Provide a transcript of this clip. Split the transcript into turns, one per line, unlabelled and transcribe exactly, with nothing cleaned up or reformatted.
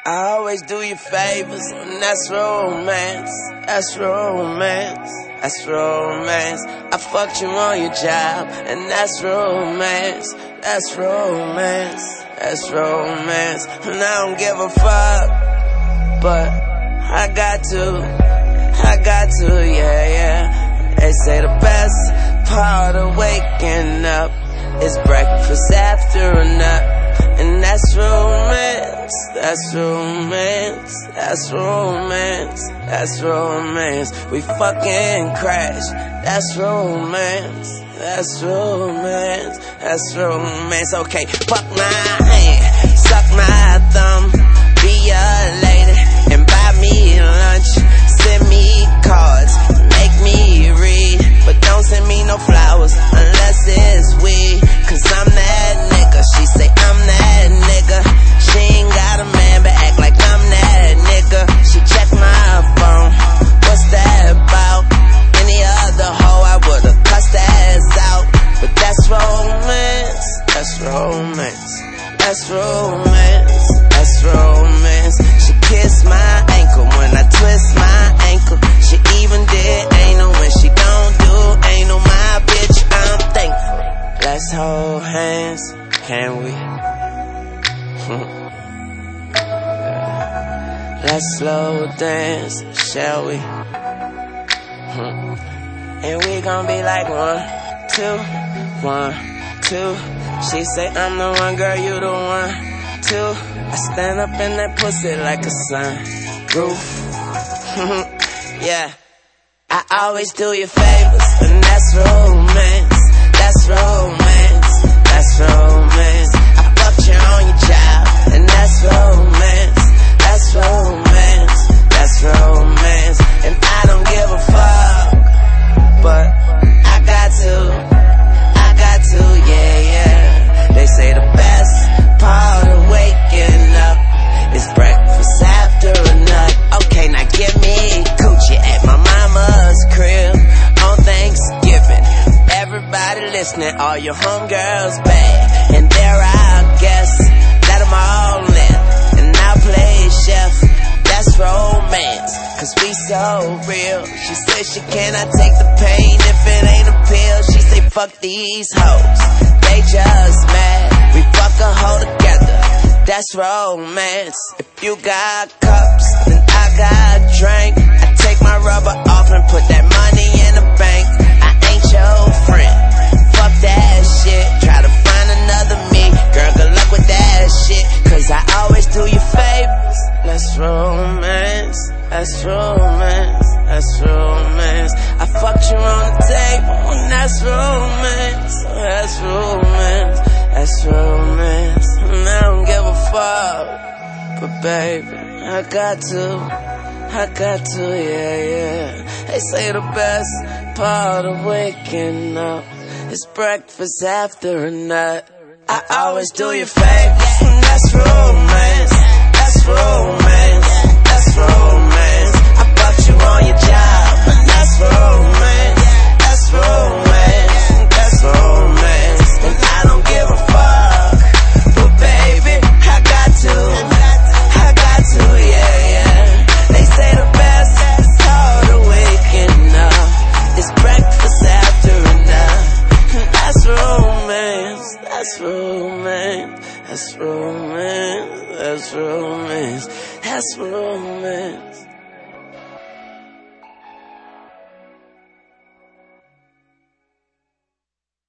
I always do you favors, and that's romance. That's romance. That's romance. I fucked you on your job, and that's romance. That's romance. That's romance. And I don't give a fuck, but I got to. I got to, yeah, yeah. They say the best part of waking up is breakfast after a nap. And that's romance, that's romance, that's romance, that's romance. We fucking crash, that's romance, that's romance, that's romance. Okay, fuck my hand, suck my thumb, be a lady, and buy me lunch. Send me cards, make me read, but don't send me no flowers unless it's weed. Cause I'm that nigga, she say I'm that nigga. She ain't got a man, but act like I'm that nigga. She check my phone, what's that about? Any other hoe I would've cussed ass out. But that's romance, that's romance, that's romance, that's romance. She kissed my ankle when I twist my ankle. She even did anal when she don't do anal. My bitch, I'm thankful. Let's hold hands, can we? Let's slow dance, shall we? And we gon' be like one, two, one, two. She say I'm the one, girl, you the one, two. I stand up in that pussy like a sun roof. Yeah, I always do you favors, and that's romance. That's romance, that's romance. I fucked you on your job, and that's romance. That's romance, that's romance. And I don't give a fuck, but I got to, I got to, yeah, yeah. They say the best part of waking up is breakfast after a nut. Okay, now give me coochie at my mama's crib on Thanksgiving. Everybody listening, all your homegirls bad, and there I guess, let them all in, and I'll play chef. That's romance, cause we so real. She said she cannot take the pain if it ain't a pill. She say fuck these hoes, they just mad. We fuck a hoe together, that's romance. If you got cups, then I got drink. I take my rubber off and put that money in the bank. I ain't your friend, fuck that shit. Try to find another me, girl, good luck with that shit. Cause I always do you favors. That's romance, that's romance, that's romance. I fucked you on the table, and that's romance. That's romance, that's romance. And I don't give a fuck, but baby, I got to, I got to, yeah, yeah. They say the best part of waking up is breakfast after a nut. I always do you favors, and that's romance. That's romance, that's romance. I fucked you on your job, and that's romance. That's romance, that's romance. And I don't give a fuck, but baby, I got to, I got to, yeah, yeah. They say the best part of waking up is breakfast after a nap. And that's romance, that's romance, that's romance, that's romance, that's romance.